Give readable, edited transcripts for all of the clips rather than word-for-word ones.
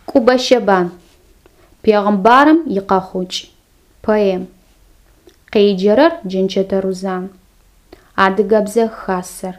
Кубашебан. Пегамбарам Якахуч. Поэм. Кейджерар Джинчетарузан. Адыгабзе хасар.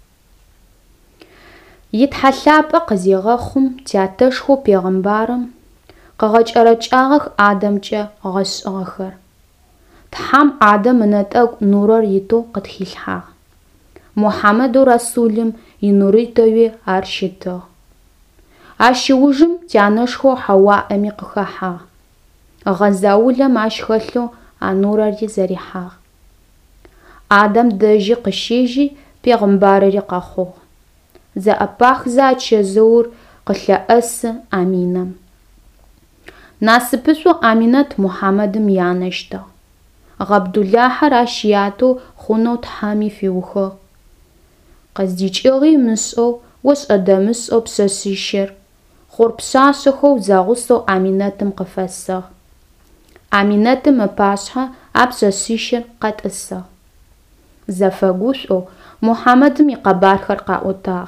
Итхалапа казигахум театешху пегамбарам. Кагачарачагах адамча гашагахар. Тхам адам натак нурар ито катхилха. Мухаммаду Расулим инуритови аршито. Ашиужим тянашхо хава амикхаха. Газаулам ашхалу анурари зариха. Адам дежи кшижи пегамбари кахо. За апах за чезур кхлаас аминам. Насыпсу аминат Мухаммадым янашта. Габдуллахар ашияту хуно тхами фиухо. Каздичири мисо вос адамисо псасишер. Хорпсасохо загусо аминатым кафаса. Аминатым апасха апсасишер катаса. Зафагусо Мухаммадым икабархар каотар.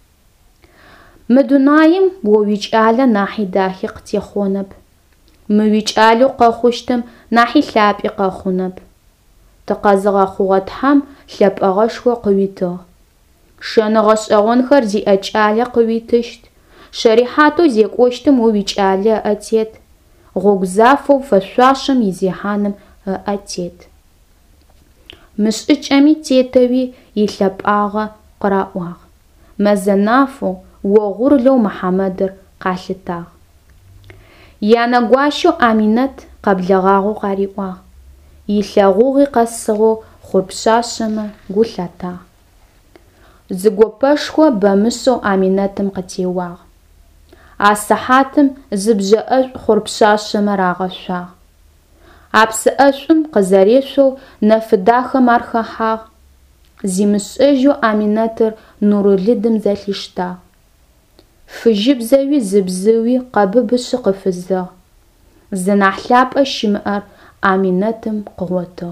Мдунаим вовичала нахидахи ктихонаб. Мвичалу кахуштам нахи лапи кахунаб. Таказга хугатхам лапагашхо квито. Шанагас агонхар зи ачала квитышт. Шарихату зекоштам вовичала атет. Гогзафу фашашам изиханам атет. Мышичами тетави илапага крауаг. Мазанафу وغرلو محمد قاشتا يانا غواشو امينت قبل غاغو قريوا يلاغوغي قصغو خربشاشما غوشاتا زغوباشخو بمسو امينتم قتيوا اسحاتم زبجا خربشاشما راغشا ابس اشم قزاريشو نفداخ مرخها زيمسجو امينتر نورلدم زاليشتا فجيب زاوي زبزوي قببش قفزا زنحلاب الشمار امينتم قوته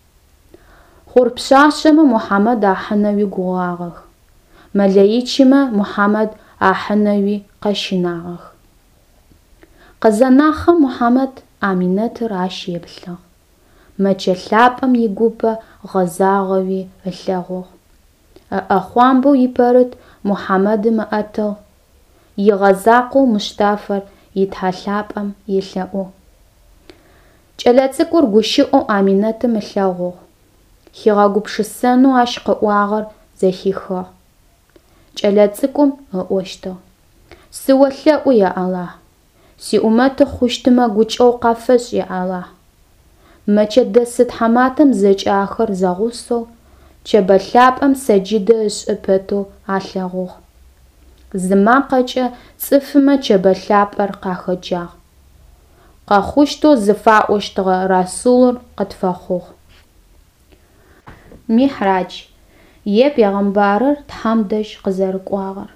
خربشاشم محمد احنوي قواغخ ملاييشما محمد احنوي قشناغخ قزناخ محمد امينتر عشيبلا مچلابم يغوبا غزاغوي اللاغوخ اخوانبو يبرد محمد ماتو يغزاقو مشتافر يتحلابم يلاقو جلاتسكور غشيو امينتم اللاغوخ هيغاغوبشسانو اشقواغر زهيخا جلاتسكم اوشتو سواللاقو يا الله سي امت خوشتما غوچو قفش يا الله مچدست حماتم زج اخر زغوسو چبلابم سجده اشپتو علغوخ زماقچ صفما چبلابر قاخجا قاخوشتو زفاوشتغ رسول قدفخوخ محراج يه پیغمبر تحمدش قزرقواغر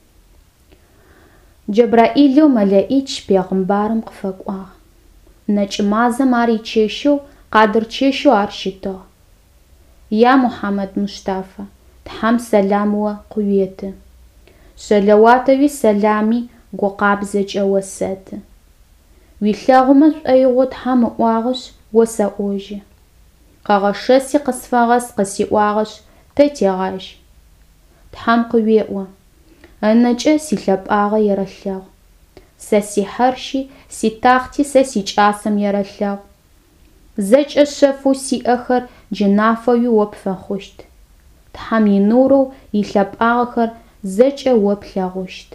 جبرائيل ملائيچ پیغمبرم قفقوا نچمازه ماري چشو قادر چشو ارشيتو يا محمد مصطفى تحم سلام وقويت صلواتي سلامي وقابزج اوسات ويلاغمس ايغوت حم واغش وساوجي قاغشسي قصفاغس قسي واغش تتيغاش تحم قويوا انچ سيلباغ يرشاغ ساسي حرشي سي تاختي ساسي چاسم يرشاغ زج الشفو سي اخر جنافوي وبفخوشت تحمي نورو يلاب اخر زج وبلاغوشت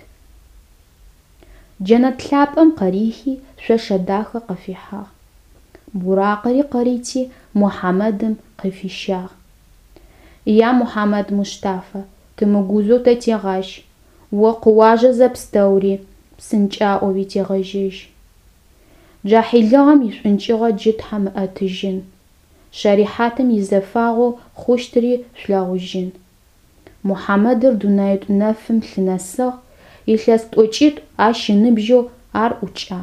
جنت لابم قريحي ششداخ قفيحا براقري قريتي محمد قفيشا يا محمد مصطفى تمغوزو تتيغاش وقواجه زبستوري بسنجا اوبيتي غجيش جاحيلغم يسنجيغا جت حم اتجين شريحاتم يزفاغو خوشتري شلاغوجين محمد دونايت نفم لنسا يخلست اوچيت اشنبجو ار اوچا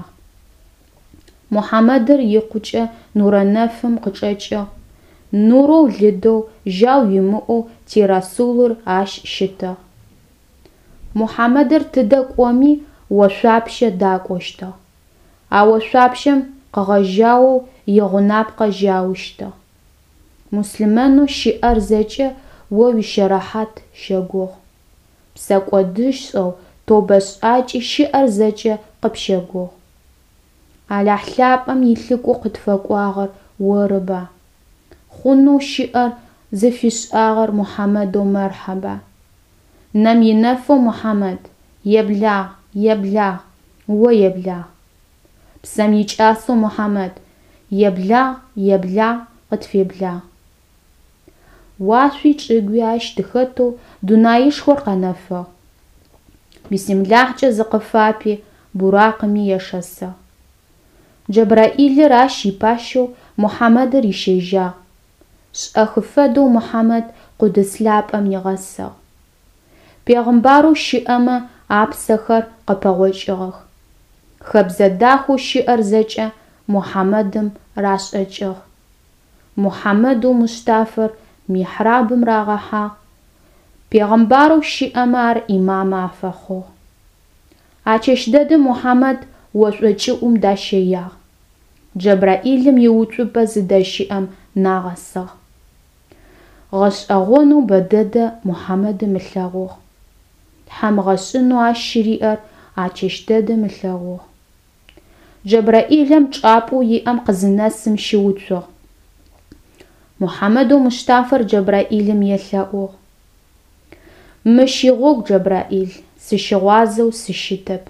محمد يقوچا نور نفم قچاچا نورو لدو جاو يمو تي رسولر اش شتا محمد تدق ومي ошъуапщэ дакӏощтыгъ. А ошъуапщэм къэгъэжьаоу игъунапкъэ жьаущтыгъ. Муслъмэнэу щыӏэр зэкӏэ о уищэрэхьат щэгугъ. Псэкӏодышӏэу тобэ-шӏакӏи щыӏэр зэкӏэ къыпщэгугъ. Алахь лъапӏэм илъыкӏоу къытфэкӏуагъэр орыба. Хъунэу щыӏэр зыфишӏагъэр Мухьэмэдэу мэрхьэба. Нэм инэфэу Мухьэмэд, еблагъ, еблагъ, о еблагъ. Псэм икӏасэу Мухьэмэд, еблагъ, еблагъ, къытфеблагъ. Уашъуи чӏыгуи ащ тыхэтэу дунаишхор къэнэфыгъ. Бисмиллахькӏэ зыкъыфапи, буракъыми ешэсыгъ. Джэбраилыр ащ ипащэу Мухьэмэдыр ищежьагъ. Шӏэхы фэдэу Мухьэмэд къудыс лъапӏэм игъэсыгъ. Пегъымбарэу щыӏэмэ апсэхэр къыпэгъокӏыгъэх. Хэбзэ дахэу щыӏэр зэкӏэ Мухьэмэдым рашӏэкӏыгъ. Мухьэмэдэу Мустафэр михрабым рагъэхьагъ. Пегъымбарэу щыӏэмэ ар имам афэхъугъ. Ачэщ дэдэ Мухьэмэд ошӏокӏыӏум дащэягъ. Джэбраилым иуцупӏэ зыдэщыӏэм нагъэсыгъ. Гъэшӏэгъонэу бэдэдэ Мухьэмэдым ылъэгъугъ. Тхьэмыгъэшӏынэу ащ щыриӏэр ачэщ дэдэм ылъэгъугъ. Джэбраилым чӏапӏэу иӏэм къызынэсым щыуцугъ. Мухьэмэдэу Мустафэр Джэбраилым елъэӏугъ. Мыщигъогу Джэбраил, сыщыгъуазэу сыщытэп.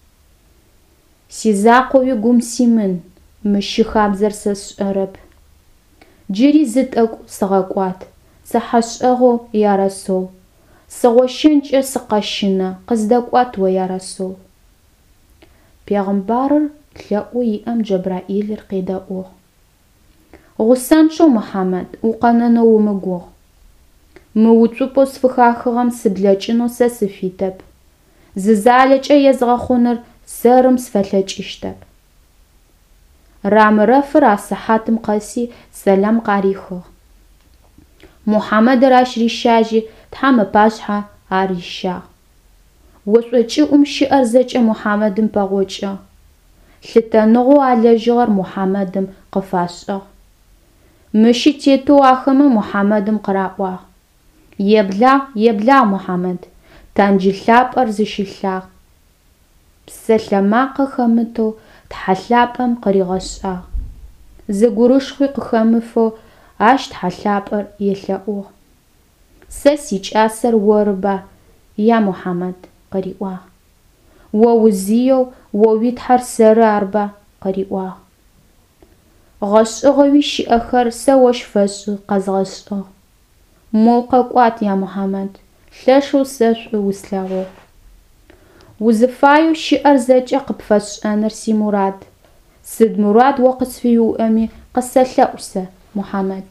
Сизакъоуи гум симын, мыщыхабзэр сэ сшӏэрэп. Джыри зы тӏэкӏу сыгъэкӏуат, сыхьэшӏэгъэу Ярасол. Сыгъощэнкӏэ сыкъэщынэ, къыздэкӏуат о Ярасол. Пегъымбарыр лъэӏу иӏэм Джэбраилыр къедэӏугъ. Гъусэншэу Мухьэмэд, укъэнэнэу умыгугъ. Мы уцупӏэу сфыхахыгъэм сыблэкӏынэу сэ сыфитэп. Зы залэкӏэ езгъэхъуныр сэрым сфэлъэкӏыщтэп. Рамырэфыр асыхьатым къэси сэлам къарихыгъ. Мухьэмэдыр ащ рищажьи, тхьэм ыпашъхьэ ар ищагъ. Ошӏокӏыӏум щыӏэр зэкӏэ Мухьэмэдым пэгъокӏыгъ. Лъытэныгъэу алэжьыгъэр Мухьэмэдым къыфашӏыгъ. Мыщи тетэу ахэмэ Мухьэмэдым къыраӏуагъ. Еблагъ, еблагъ Мухьэмэд, танджы лъапӏэр зыщилъагъ. Псэлъэмакъэ хэмытэу тхьэлъапӏэм къыригъэшӏагъ. Зыгурышхуи къыхэмыфэу ащ тхьэлъапӏэр елъэӏугъ. Сэ сикӏасэр орыба, я Мухьэмэд, къыриӏуагъ. О узыеу о уитхьэр сэры арба, къыриӏуагъ. Гъэшӏэгъоуи щыӏэхэр сэ ощ фэшӏы, къэзгъэшӏыгъ. Мо укъэкӏуат, я Мухьэмэд, лъэшэу сэшӏу услъэгъугъ. Узыфаеу щыӏэр зэкӏэ къыпфэсшӏэныр симурад. Сыд мурад о къысфиуӏэми къысэлъэӏу сэ, Мухьэмэд.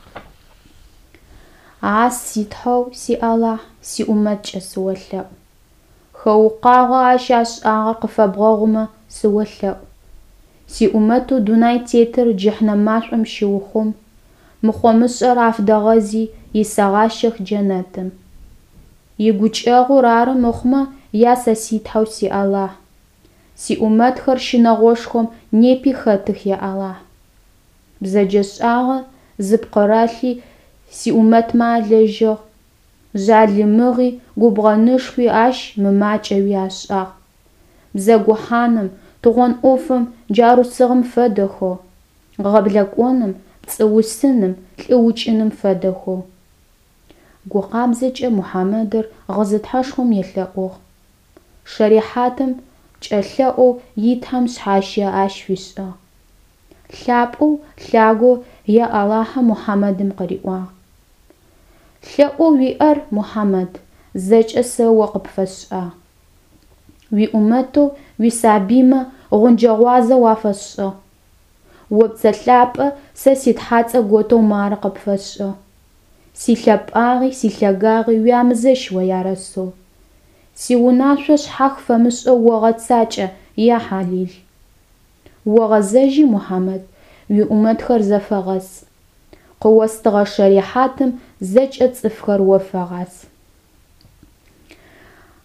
Ситхьэу сиӏалахь, сиӏумэткӏэ сыолъэӏу. Хэукъагъо ащ ашӏагъэр къыфэбгъэгъумэ сыолъэӏу. Сиӏумэтэу Дунай тетыр джахьнэмашӏом щыухъум, мыхъомышӏэр афдэгъэзи исэгъащэх джэнэтым. Игукӏэгъур ары мыхъумэ, я сэ ситхьэу сиӏалахь. Сиӏумэтхэр щынэгъошхом непи хэтых, яӏалахь. Бзэджэшӏагъэ зыпкъырэлъи сиӏумэтмэ алэжьыгъ. Жалымыгъи губгъэнышхуи ащ мымакӏэуи ашӏагъ. Бзэгухьаным, тыгъон ӏофым, джарусыгъым фэдэхэу, гъэблэкӏоным, пцӏыусыным, лӏыукӏыным фэдэхэу. Гукъабзэкӏэ Мухьэмэдыр гъэзытхьэшхом елъэӏугъ. Шэрихьатым кӏэлъэӏоу итхьэм шъхьащэ ащ фишӏыгъ. Лъапӏэу лъагэу яӏалахьэ Мухьэмэдым къыриӏуагъ. Лъэӏоу уиӏэр Мухьэмэд, зэкӏэ сэ о къыпфэсшӏагъ. Уиӏумэтэу уисабимэ гъунджэгъуазэ уафэсшӏыгъ. Опцэлъапӏэ сэ ситхьацӏэ готэу мары къыпфэсшӏыгъ. Силъэпӏагъи силъэгагъи уямызэщ о Ярасол. Сиунашъо шъхьах фэмышӏэу огъэцакӏэ, я Хьалил. Огъэзэжьи Мухьэмэд, уиӏумэтхэр зэфэгъэс. Къыостыгъэ шэрихьатым зэкӏэ цӏыфхэр офэгъас.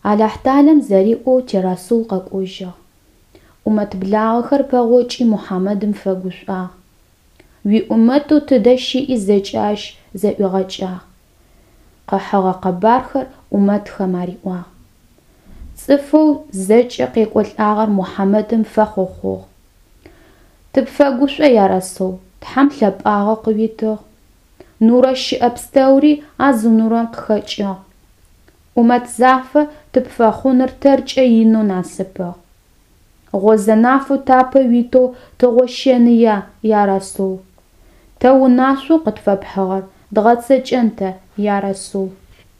Алахьталым зэриӏо терасоу къэкӏожьыгъ. Ӏумэт благъэхэр пэгъокӏи Мухьэмэдым фэгушӏуагъ. Уиӏумэтэу тыдэ щыӏи зэкӏащ, зэӏуигъэкӏагъ. Къыхьыгъэ къэбархэр ӏумэтхэм ариӏуагъ. Цӏыфэу зэкӏэ къекӏолӏагъэр Мухьэмэдым фэхъухъугъ. Тыпфэгушӏо ярэсэу, тхьэм лъэпӏагъэ къыуитыгъ. Нурэ щыӏэ пстэури аз нурэм къыхэкӏыгъ. Ӏумэт зафэ тыпфэхъуныр тэркӏэ инэу насыпыгъ. Гъозэнэфэу тапэ уитэу тыгъощэния ярэсэу. Тэ унашъо къытфэпхьыгъэр дгъэцэкӏэн тэ ярэсэу.